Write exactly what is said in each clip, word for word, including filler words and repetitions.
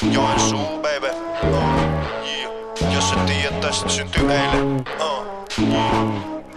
Joensuu, baby. Uh, yeah. Jos et tiedä, tästä syntyi eilen. Uh, yeah.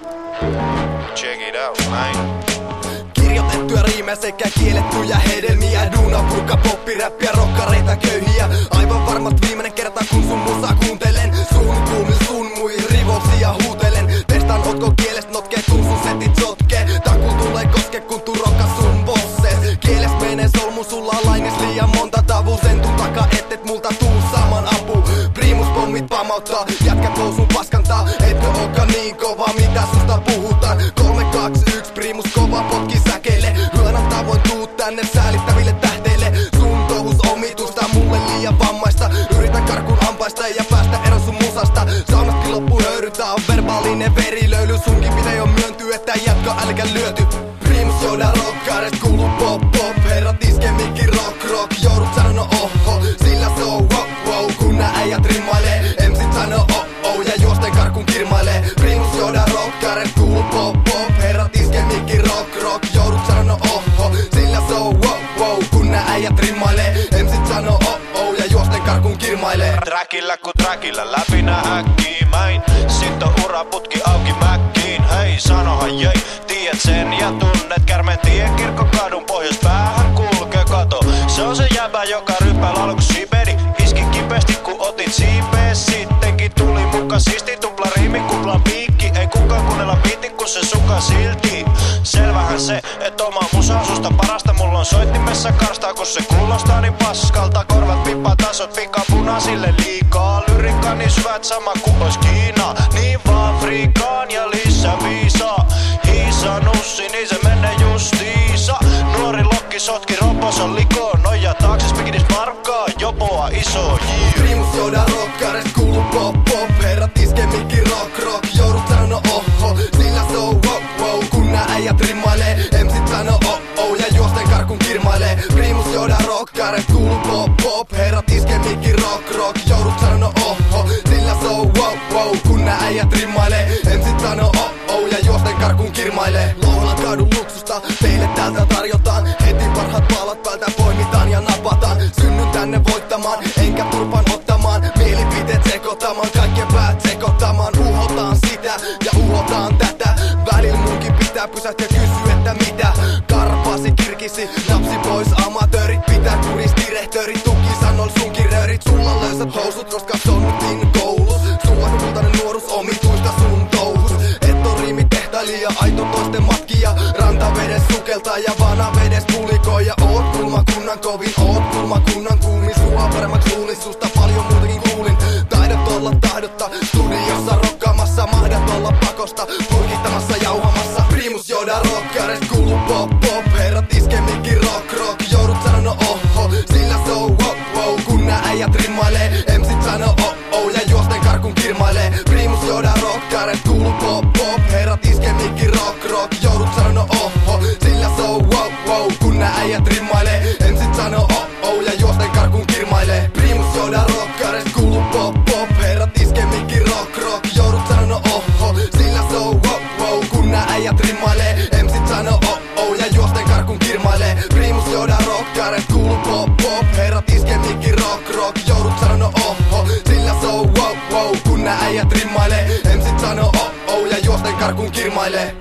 Check it out, man. Kirjoitettuja riimejä sekä kiellettyjä hedelmiä. Duuna, purka, poppi, räppiä, rokkareita, köyhiä. Aivan varmat viimeinen kerta kun sun musaa kuuntelen. Sun kuumil, sun muihin rivouksia huutelen. Testaan otko kielestä notkee kun sun setit sotkee. Takul tulee koske kun tuu rokka sun bosses. Kieles menee solmu sulla laines liian monta tavu. Sen tun takaa ettet multa tuu saman apu. Primus pommit pamauttaa, jätkät housun paskantaa. Etkö ookaan niin kova mitä susta puhutaan. Kolme, kaksi, yksi, primus kova potki säkeille. Hyönän tavoin tuu tänne säälittäville tähteille. Sun touhus omitusta, mulle liian vammaista. Yritän karkuun ampaista ja päästä eron sun musasta. Saunatkin loppu höyrytää, on verbaalinen verilöyly. Sunkin pitää jo myöntyä, että jätkä älkä lyöty. Primus joudaa rokkaarest, kuuluu pop pop. Herrat iske mikki rock rock. Joudut sano oho, sillä se on wow wow. Kun nää äijät rimmailee, emsit sano oh oh. Ja juosten karkuun kirmailee. Primus joudaa rokkaarest, kuuluu pop pop. Herrat iske mikki rock rock. Joudut sano oho, sillä se on wow wow. Kun nää äijät rimmailee, emsit sano oh oh. Ja juosten karkuun kirmailee. Trackillä ku trackillä läpi nää häkkii mäin. Sit on uraputki auki mäkkiin. Hei sanohan jei, tiedät sen ja tunnet Kärmen tien kirkkokadun pohjoispäähän kulkee kato. Se on se jäbä joka ryppää laulu ku siperi. Iski kipeästi ku otit siipeä. Sittenkin tuli muka siisti tupla riimi kuplan piikki. Ei kukaan kuunnella biitin kun se suka silti. Selvähän se et oma musa on susta parasta. Mulla on soittimessa karstaa kun se kuulostaa niin paskalta. Korvat pippaa tasot vika punaisille liikaa. Lyrikka niin syvät sama ku ois Kiina. Niin vaan friikaan ja lisää viisaa. Hiisa nussi niin se menee justiisa. Nuori lokki sotki roppos on likoon. Noja taakses pikidis markkaa jopoa iso yeah. Primus joudaa rokkaarest, kuuluu pop pop. Herrat iske mikki rock rock. Joudut sano oho, sillä se on wow wow. Kun nää äijät rimmailee, emsit sano oh oh. Ja juosten karkuun kirmailee. Primus joudaa rokkaarest, kuuluu pop pop. Herrat iske mikki rock rock. Joudut sano oho, sillä se on wow wow. Kun nää äijät rimmailee, emsit sano oh oh. Ja juosten karkuun kirmailee. Louhlan kadun luksusta teille täältä tarjotaan. Heti parhaat paalat päältä poimitaan ja napataan. Synnyn tänne voittamaan, enkä turpan ottamaan. Mielipiteet sekoittamaan, kaikkien päät sekoittamaan. Uhotaan sitä ja uhotaan tätä. Välillä munkin pitää pysähtyä ja kysyä, että mitä. Karpasi, kirkisi, napsi pois amatöörit. Pitää kuris direhtöörit, tuki sanol sunkin röörit. Sulla on löysät housut, koska se on nyt niin koulus. Sulla on kultainen nuoruus, omituista sun touhus. Et on riimitehtailija, aito toisten matkia. Rantavedes sukeltaa ja vanavedes pulikoi. Ja oot kulmakunnan kovin, oot kulmakunnan kuumin. Sua paremmaksi luulin, susta paljon muutakin kuulin. Taidot olla tahdotta, studiossa rokkaamassa. Mahdat olla pakosta, purkittamassa, jauhamassa. Primus joudaa rokkaarest, kuuluu pop pop. Herrat iske mikki rock rock. Joudut sano oho, sillä se on wow wow. Kun nää äijät rimmailee, emsit sano oh oh. Ja juosten karkuun kirmailee. Primus joudaa rokkaarest, kuuluu pop pop. Herrat iske mikki rock rock. Joudut sano oho, sillä se on wow wow. Kun nää äijät rimmailee, emsit sano oh oh. Ja juosten karkuun kirmailee. Primus joudaa rokkaarest, kuuluu pop pop. Herrat iske mikki rock rock. Joudut sano oho, sillä se on wow wow. Kun nää äijät rimmailee, emsit sano oh oh. Ja juosten karkuun kirmailee. Primus joudaa rokkaarest, kuuluu pop pop. Herrat iske mikki rock rock. Joudut sano oho, sillä se on wow wow. Kun nää äijät rimmailee, emsit sano oh oh. Ja juosten karkuun kirmailee.